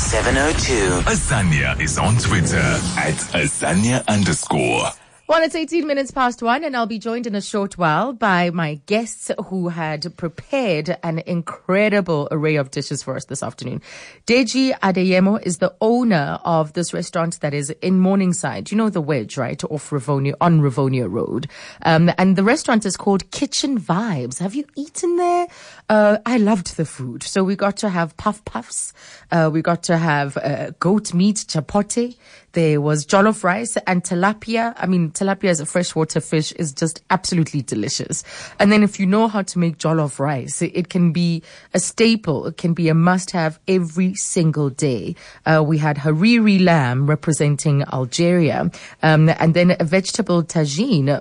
702. Azania is on Twitter @Azania_. Well, it's 18 minutes past 1, and I'll be joined in a short while by my guests who had prepared an incredible array of dishes for us this afternoon. Deji Adeyemo is the owner of this restaurant that is in Morningside. You know the Wedge, right? Off Rivonia, on Rivonia Road. And the restaurant is called Kitchen Vibes. Have you eaten there? I loved the food. So we got to have puff puffs. We got to have goat meat, chapote. There was jollof rice and tilapia. I mean, tilapia as a freshwater fish is just absolutely delicious. And then if you know how to make jollof rice, it can be a staple. It can be a must-have every single day. We had hariri lamb representing Algeria, and then a vegetable tagine,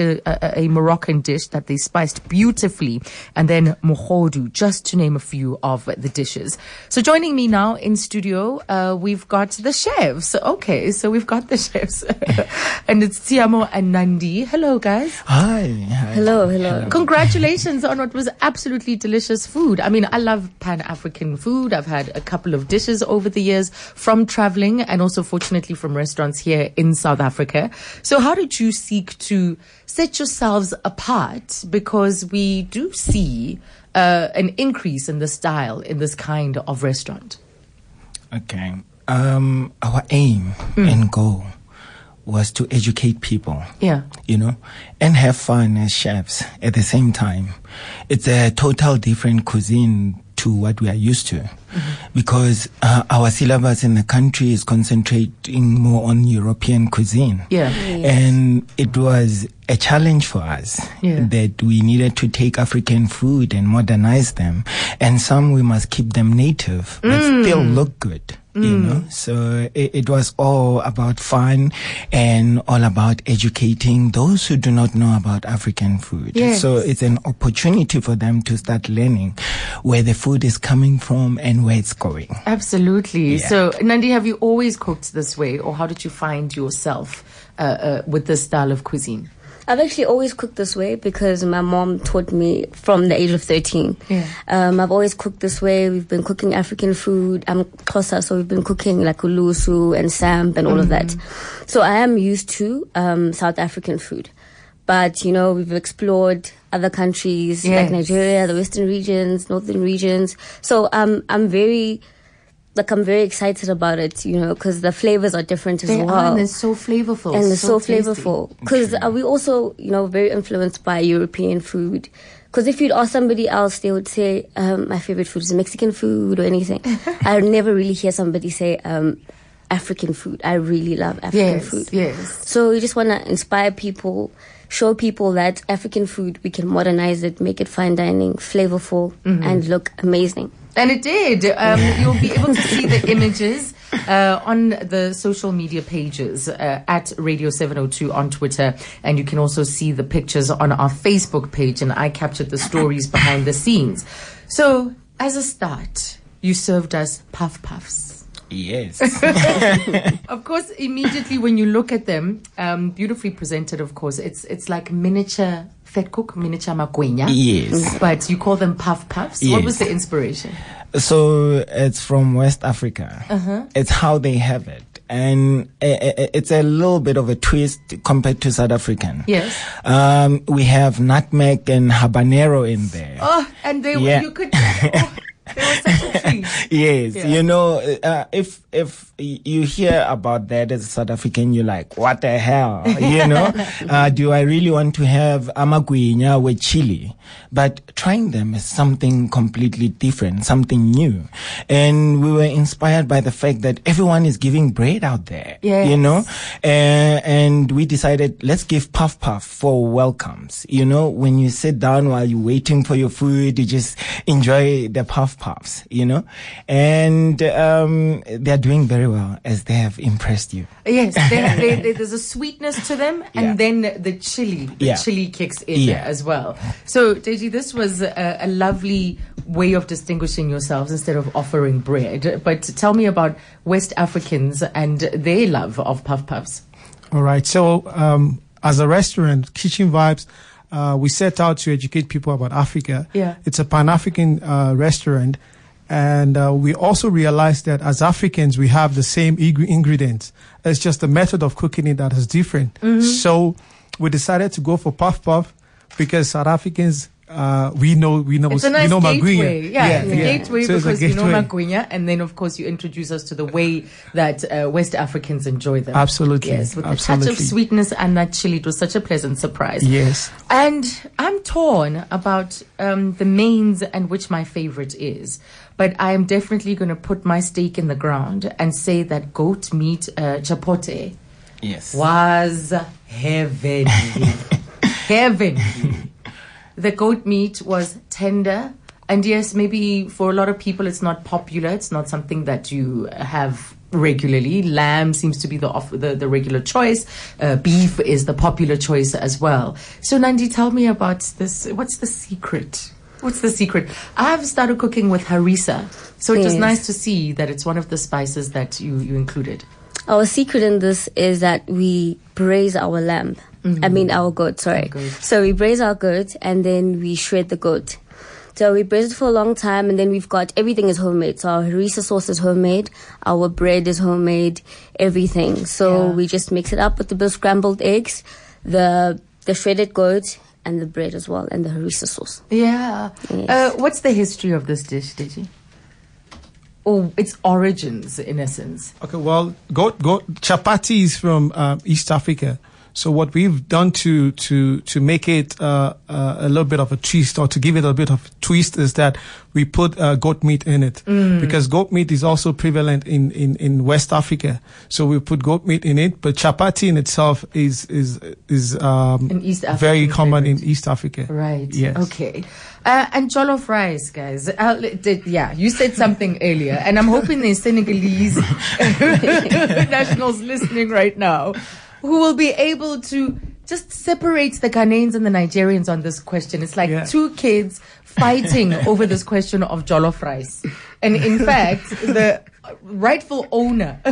a Moroccan dish that they spiced beautifully, and then mohodu, just to name a few of the dishes. So joining me now in studio, we've got the chefs. Okay, so we've got the chefs. And it's Tiamo and Nandi. Hello, guys. Hi. Hello. Congratulations on what was absolutely delicious food. I mean, I love Pan-African food. I've had a couple of dishes over the years from traveling and also fortunately from restaurants here in South Africa. So how did you seek to set yourselves apart? Because we do see an increase in the style in this kind of restaurant. Okay. Our aim and goal was to educate people. Yeah. And have fun as chefs at the same time. It's a total different cuisine to what we are used to, because our syllabus in the country is concentrating more on European cuisine. Yeah. And it was a challenge for us that we needed to take African food and modernize them, and some we must keep them native but still look good. So it was all about fun and all about educating those who do not know about African food. Yes. So it's an opportunity for them to start learning where the food is coming from and where it's going. Absolutely. Yeah. So, Nandi, have you always cooked this way, or how did you find yourself with this style of cuisine? I've actually always cooked this way because my mom taught me from the age of 13. Yeah. I've always cooked this way. We've been cooking African food. I'm Xhosa, so we've been cooking like ulusu and samp and all of that. So I am used to South African food. But, we've explored other countries like Nigeria, the western regions, northern regions. So I'm very excited about it, because the flavors are different as well. And they're so flavorful. And they're so tasty. flavorful. Because we also, very influenced by European food. Because if you'd ask somebody else, they would say, my favorite food is Mexican food or anything. I would never really hear somebody say, African food. I really love African food. Yes. So we just want to inspire people, show people that African food, we can modernize it, make it fine dining, flavorful, and look amazing. And it did. You'll be able to see the images on the social media pages at Radio 702 on Twitter. And you can also see the pictures on our Facebook page. And I captured the stories behind the scenes. So, as a start, you served us puff puffs. Yes. Of course, immediately when you look at them, beautifully presented, of course, it's like miniature vetkoek, miniature makwenya. Yes. But you call them puff puffs. Yes. What was the inspiration? So it's from West Africa. It's how they have it. And it's a little bit of a twist compared to South African. Yes. We have nutmeg and habanero in there. Oh, and you could... They were such a treat. Yes, Yeah. if you hear about that as a South African, you're like, what the hell, do I really want to have amagwinya with chili? But trying them is something completely different, something new. And we were inspired by the fact that everyone is giving bread out there, and we decided, let's give puff puff for welcomes. When you sit down while you're waiting for your food, you just enjoy the puff puffs, and they're doing very well as they have impressed you. Yes, there's a sweetness to them, and then the chili kicks in as well. So, Deji, this was a lovely way of distinguishing yourselves instead of offering bread. But tell me about West Africans and their love of puff puffs. All right. So, as a restaurant, Kitchen Vibes, we set out to educate people about Africa. Yeah. It's a Pan-African restaurant. And we also realized that as Africans, we have the same ingredients. It's just the method of cooking it that is different. So we decided to go for puff puff because South Africans, we know it's a nice gateway. Yeah, it's a gateway because you know Magwinya, and then of course you introduce us to the way that West Africans enjoy them. Absolutely. Yes, with a touch of sweetness and that chili. It was such a pleasant surprise. Yes. And I'm torn about the mains and which my favorite is. But I am definitely going to put my stake in the ground and say that goat meat chapote was heavenly. Heavenly. The goat meat was tender. And yes, maybe for a lot of people it's not popular. It's not something that you have regularly. Lamb seems to be the regular choice. Beef is the popular choice as well. So Nandi, tell me about this. What's the secret? What's the secret? I've started cooking with harissa. So it was nice to see that it's one of the spices that you included. Our secret in this is that we braise our lamb. Our goat, sorry. So we braise our goat and then we shred the goat. So we braise it for a long time and then we've got, everything is homemade. So our harissa sauce is homemade, our bread is homemade, everything. So we just mix it up with the scrambled eggs, the shredded goat, and the bread as well, and the harissa sauce. Yeah. Yes. What's the history of this dish, Deji? Or its origins, in essence? Okay, well, goat chapati is from East Africa. So what we've done to make it a little bit of a twist, or to give it a bit of a twist, is that we put goat meat in it, because goat meat is also prevalent in West Africa. So we put goat meat in it, but chapati in itself is an East African very common favorite. in East Africa. Right. Yes. Okay. And jollof rice, guys. You said something earlier, and I'm hoping there's Senegalese nationals listening right now who will be able to just separate the Ghanaians and the Nigerians on this question. It's like two kids fighting over this question of jollof rice. And in fact, the rightful owner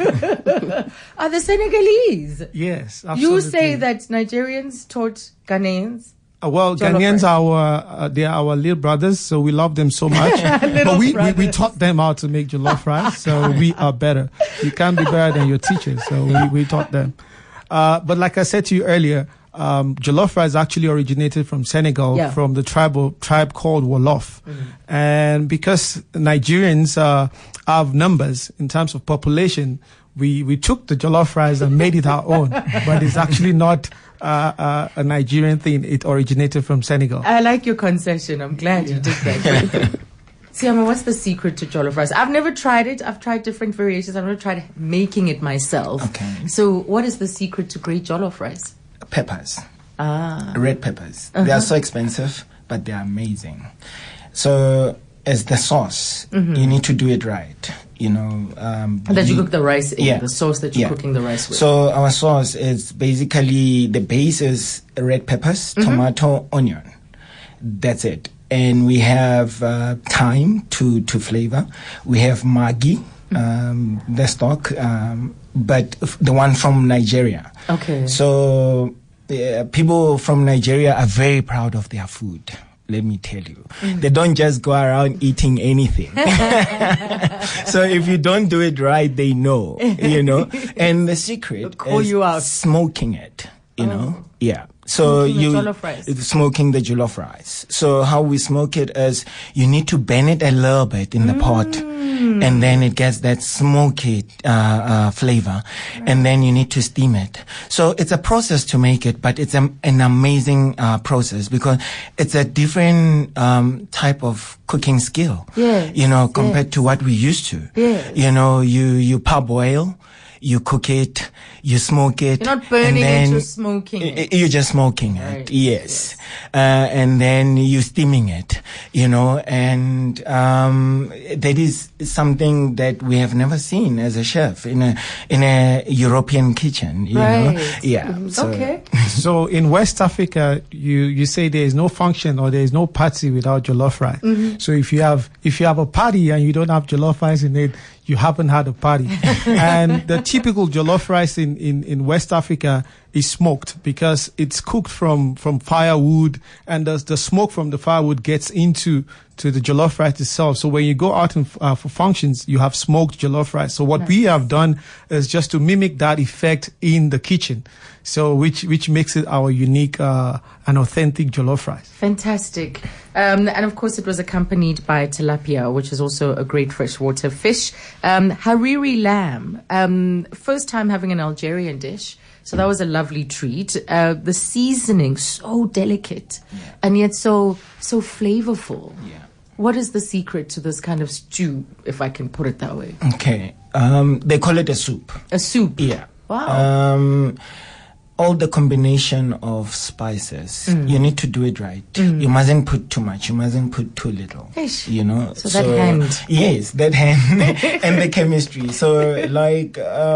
are the Senegalese. Yes, absolutely. You say that Nigerians taught Ghanaians. Well, Ghanaians are they are our little brothers, so we love them so much. But we taught them how to make jollof rice, so we are better. You can't be better than your teachers, so we taught them. But like I said to you earlier, jollof rice actually originated from Senegal, from the tribe called Wolof. And because Nigerians have numbers in terms of population, we took the jollof rice and made it our own. But it's actually not a Nigerian thing. It originated from Senegal. I like your concession. I'm glad you did that. Siama, what's the secret to jollof rice? I've never tried it. I've tried different variations. I've never tried making it myself. Okay. So what is the secret to great jollof rice? Peppers. Red peppers. They are so expensive, but they are amazing. So as the sauce, you need to do it right. You know, that you cook the rice in, the sauce that you're cooking the rice with. So our sauce is basically, the base is red peppers, tomato, onion. That's it. And we have thyme to flavor. We have Maggi, the stock, but the one from Nigeria. Okay. So people from Nigeria are very proud of their food. Let me tell you, they don't just go around eating anything. So if you don't do it right, they know, you know. And the secret is smoking it, you know. Yeah. So smoking the jollof rice. So how we smoke it is, you need to bend it a little bit in the pot, and then it gets that smoky flavor, and then you need to steam it. So it's a process to make it, but it's an amazing process, because it's a different type of cooking skill. You know, compared to what we used to. You know, you parboil, you cook it, you smoke it. You're not burning it, you're smoking it. You're just smoking it, yes. And then you're steaming it, you know, and that is something that we have never seen as a chef in a European kitchen, you know. Yeah. So. Okay. So in West Africa, you say there is no function or there is no party without jollof rice. So if you have a party and you don't have jollof rice in it, you haven't had a party. And the typical jollof rice in West Africa is smoked because it's cooked from firewood, and the smoke from the firewood gets into the jollof rice itself. So when you go out for functions, you have smoked jollof rice. So what we have done is just to mimic that effect in the kitchen. So which makes it our unique and authentic jollof rice. Fantastic. And of course it was accompanied by tilapia, which is also a great freshwater fish. Hariri lamb. First time having an Algerian dish. So that was a lovely treat. The seasoning, so delicate and yet so flavorful. Yeah. What is the secret to this kind of stew, if I can put it that way? Okay. They call it a soup. A soup? Yeah. Wow. All the combination of spices, you need to do it right. You mustn't put too much. You mustn't put too little. Ish. You know. So that hand. Yes, that hand and the chemistry. So like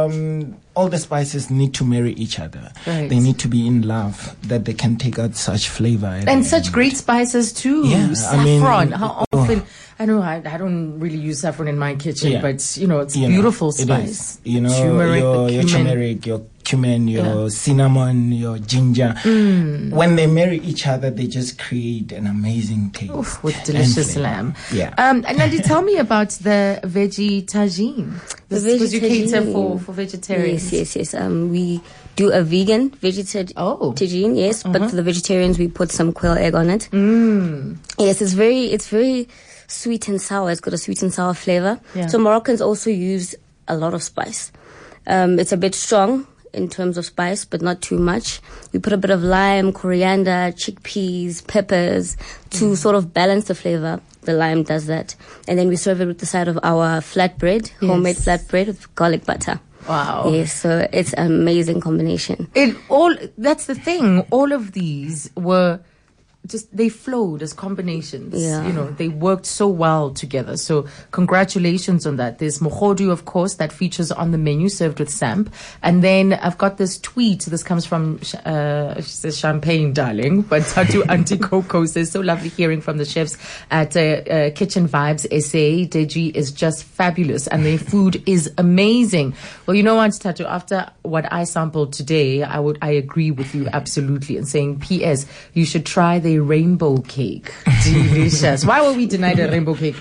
all the spices need to marry each other. Right. They need to be in love that they can take out such flavor. And such great spices too. Yeah, saffron. How often? I know I don't really use saffron in my kitchen, but you know it's beautiful spice. It is. You know, turmeric, your turmeric, your cumin, your cinnamon, your ginger. When they marry each other, they just create an amazing taste. Oof, with delicious lamb. Yeah. And Nandi, tell me about the veggie tagine. Because you cater for vegetarians. Yes. We do a vegan tagine, yes. But for the vegetarians, we put some quail egg on it. Yes, it's very sweet and sour. It's got a sweet and sour flavor. Yeah. So Moroccans also use a lot of spice. It's a bit strong in terms of spice, but not too much. We put a bit of lime, coriander, chickpeas, peppers to sort of balance the flavor. The lime does that. And then we serve it with the side of our flatbread, homemade flatbread with garlic butter. Wow. Yes, so it's an amazing combination. That's the thing. All of these were they flowed as combinations. Yeah. You know, they worked so well together. So congratulations on that. There's mohodu, of course, that features on the menu served with samp. And then I've got this tweet. This comes from, she says champagne, darling. But Tatu Auntie Coco says, so lovely hearing from the chefs at Kitchen Vibes SA. Deji is just fabulous and their food is amazing. Well, you know what, Tatu, after what I sampled today, I agree with you absolutely in saying, P.S., you should try the rainbow cake. Delicious. Why were we denied a rainbow cake?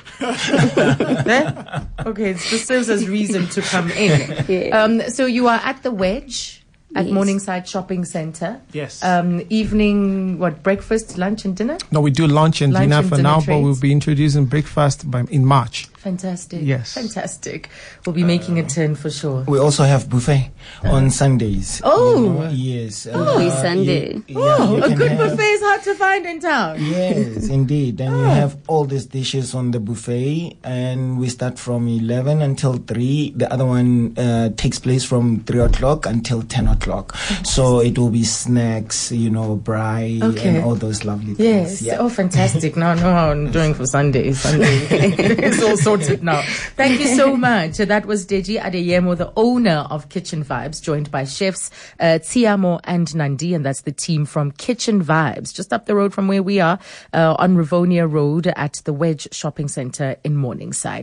Okay, it just serves as reason to come in. Yeah. So you are at the Wedge at Morningside Shopping Centre. Yes. Evening, breakfast, lunch and dinner? No, we do lunch and dinner for now, but we'll be introducing breakfast in March. Fantastic. Yes. Fantastic. We'll be making a turn for sure. We also have buffet on Sundays. Oh. Yes. Sunday. A good buffet is hard to find in town. Yes, indeed. And you have all these dishes on the buffet, and we start from 11 until 3. The other one takes place from 3 o'clock until 10 o'clock. So it will be snacks, braai, and all those lovely things. Yes. Yeah. Oh, fantastic. Now I know how I'm doing for Sunday. It's all sorted now. Thank you so much. That was Deji Adeyemo, the owner of Kitchen Vibes, joined by chefs Tsiamo and Nandi, and that's the team from Kitchen Vibes, just up the road from where we are, on Rivonia Road at the Wedge Shopping Centre in Morningside.